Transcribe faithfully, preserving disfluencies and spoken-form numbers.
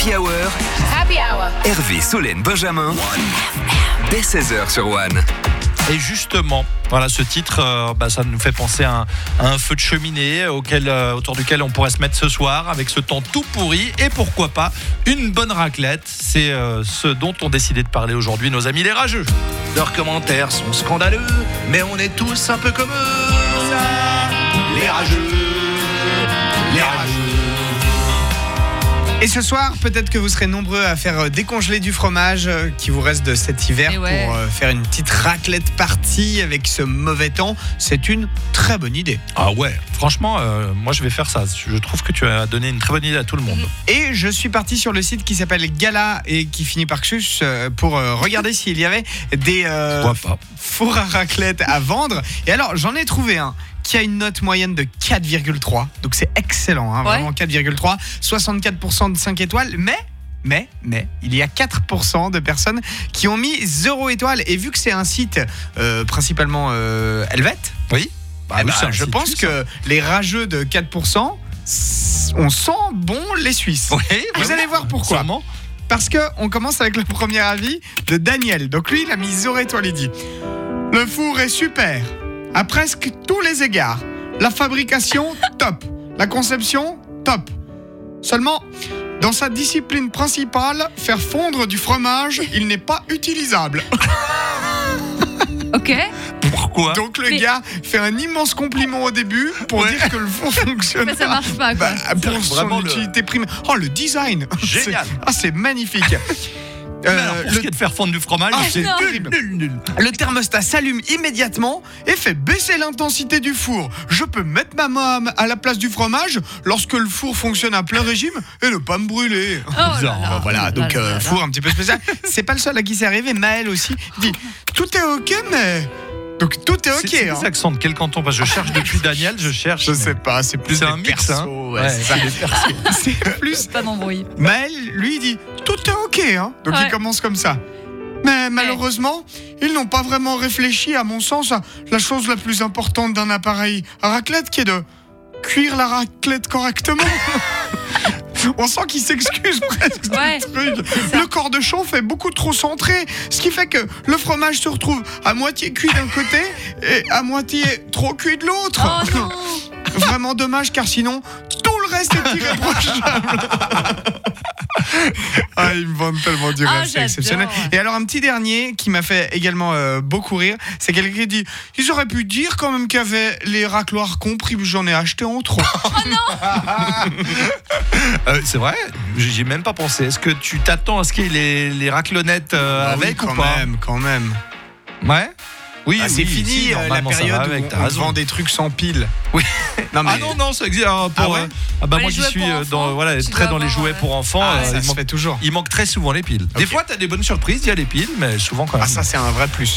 Happy Hour. Happy Hour. Hervé, Solène, Benjamin. Dès seize heures sur One. Et justement, voilà, ce titre, euh, bah, ça nous fait penser à un, à un feu de cheminée auquel, euh, autour duquel on pourrait se mettre ce soir avec ce temps tout pourri et pourquoi pas une bonne raclette. C'est euh, ce dont ont décidé de parler aujourd'hui nos amis les rageux. Leurs commentaires sont scandaleux, mais on est tous un peu comme eux. Les rageux, les rageux. Et ce soir, peut-être que vous serez nombreux à faire décongeler du fromage qui vous reste de cet hiver ouais. pour faire une petite raclette party avec ce mauvais temps. C'est une très bonne idée. Ah ouais, franchement, euh, moi je vais faire ça. Je trouve que tu as donné une très bonne idée à tout le monde. Et je suis parti sur le site qui s'appelle Gala et qui finit par Xus pour regarder s'il y avait des euh, Pourquoi pas fours à raclette à vendre. Et alors, j'en ai trouvé un qui a une note moyenne de quatre virgule trois. Donc c'est excellent, hein, ouais. vraiment quatre virgule trois. soixante-quatre pour cent de cinq étoiles. Mais, mais, mais, il y a quatre pour cent de personnes qui ont mis zéro étoile. Et vu que c'est un site euh, principalement euh, helvète, Oui, bah, eh oui, ben, c'est un je site pense suisse, que les rageux de quatre pour cent, on sent bon les Suisses. Oui, Vous oui, allez voir pourquoi. sûrement. Parce qu'on commence avec le premier avis de Daniel. Donc lui, il a mis zéro étoile, il dit « Le four est super, à presque tous les égards. La fabrication, top. La conception, top. Seulement, dans sa discipline principale, faire fondre du fromage, il n'est pas utilisable. » Ok. Pourquoi ? Donc le Mais- gars fait un immense compliment au début pour Ouais. dire que le four fonctionne. Mais ça marche pas, quoi. Bah, pour son Vraiment le- utilité primaire. Oh, le design. Génial. C'est- Ah, c'est magnifique. Mais Euh, alors, pour le- ce qui est de faire fondre du fromage, Ah, c'est non. nul, nul, nul. Le thermostat s'allume immédiatement et fait baisser l'intensité du four. Je peux mettre ma main à la place du fromage lorsque le four fonctionne à plein régime et ne pas me brûler. Oh là Bizarre, là. Voilà, donc Oh là euh, là là. four un petit peu spécial. C'est pas le seul à qui c'est arrivé, Maël aussi dit tout est ok, mais donc tout est ok. C'est c'est hein. des accents de quel canton ? Parce que je cherche depuis Daniel, je cherche. Je mais sais pas, c'est plus C'est des un mix, persos, hein. ouais, Ouais, c'est ça. c'est des persos. C'est plus. Pas d'embrouille. Maël, lui, il dit tout est ok, hein. Donc Ouais. il commence comme ça. Mais malheureusement, ils n'ont pas vraiment réfléchi, à mon sens, à la chose la plus importante d'un appareil à raclette, qui est de cuire la raclette correctement. On sent qu'il s'excuse presque de Ouais, ce truc. ça. Le corps de chauffe est beaucoup trop centré, ce qui fait que le fromage se retrouve à moitié cuit d'un côté et à moitié trop cuit de l'autre. Oh non. Vraiment dommage, car sinon, tout le reste est irréprochable. Ah, il me vendent tellement du Ah, rêve, c'est j'adore. exceptionnel. Et alors, un petit dernier qui m'a fait également euh, beaucoup rire, c'est quelqu'un qui dit « Ils auraient pu dire quand même qu'il y avait les racloirs compris, j'en ai acheté en trop. Euh, c'est vrai, j'y ai même pas pensé. Est-ce que tu t'attends à ce qu'il y ait les, les raclonettes euh, Ah oui, avec quand ou pas ? même, quand même. Ouais. Oui, Ah, c'est oui, fini si, euh, la normalement, ça va période avec, où t'as on raison. vend des trucs sans pile. Oui. Non, mais Ah non, non, ça existe. Alors, pour, Ah ouais euh, ah bah Les moi qui jouets suis pour euh, dans, enfants, voilà, tu très dois dans les avoir, jouets ouais. pour enfants. Ah, euh, ça il, se manque, fait toujours. il manque très souvent les piles. Des Ok. fois, tu as des bonnes surprises, il y a les piles, mais souvent quand même. Ah, ça, c'est un vrai plus.